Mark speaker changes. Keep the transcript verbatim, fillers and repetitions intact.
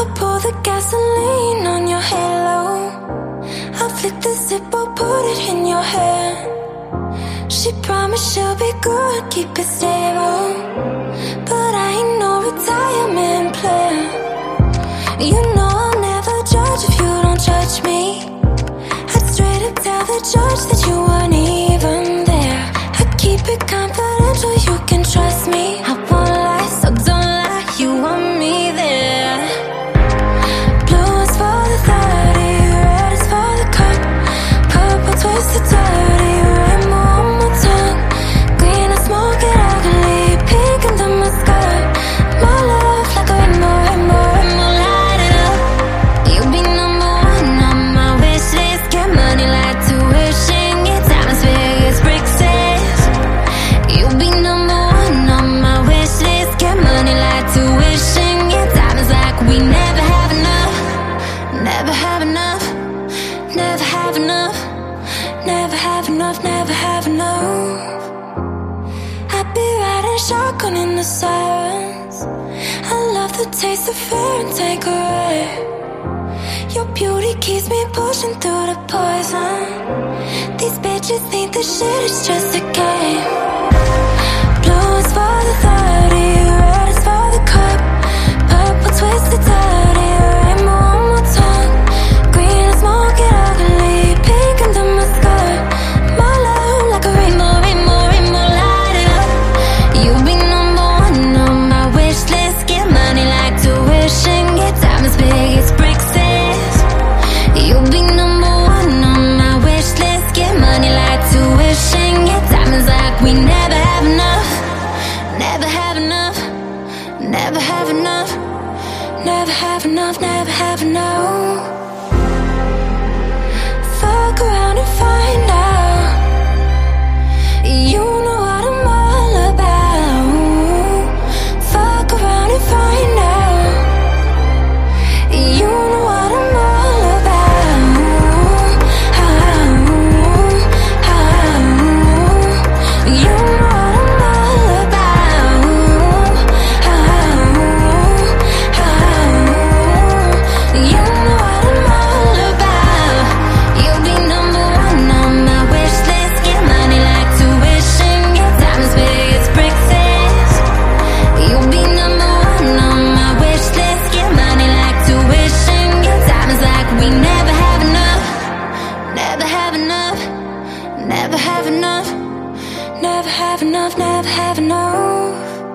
Speaker 1: I'll pour the gasoline on your halo. I'll flip the zip, I'll put it in your hair. She promised she'll be good, keep it stable, but I ain't no retirement plan. You know I'll never judge if you don't judge me. I'd straight up tell the judge that you weren't even there. I keep it confidential, you can trust me. I won't lie, so don't lie, you want me there. Blue is for the thirty, red is for the cup, purple twisted dirty, rainbow on my tongue, green I smoke it ugly, pink under my skirt. My love like a rainbow, rainbow, rainbow, light it up. You'll be number one on my wish list. Get money like tuition, get diamonds big as Brixes. You'll be number one on my wish list. Get money like tuition, get diamonds like we never have enough. Never have enough, never have enough, never have enough, never have enough. I'd be riding shotgun in the sirens. I love the taste of fear and Tanqueray. Your beauty keeps me pushing through the poison. These bitches think the shit is just a game. Blue is for the thirty, red is for the cup, purple twisted dirty, rainbow on my tongue, green I smoke it ugly, pink under my skirt. My love like a rainbow, rainbow, rainbow, light it up. You'll be number one on my wish list. Get money like tuition, get diamonds big as Brixes. You'll be number one on my wish list. Get money like tuition, get diamonds like we never have enough. Never have enough, never have enough, never have enough, never have enough. Fuck around and find out. You know what I'm all about. Fuck around and find out. You know what I'm all about. Oh, oh. You know what I'm all about. Oh, oh. You know what I'm all about. You'll be number one on my wish list. Get money like tuition, get diamonds big as Brixes. You'll be number one on my wish list. Get money like tuition, get diamonds like we never have enough. Never have enough, never have enough, never have enough, never have enough.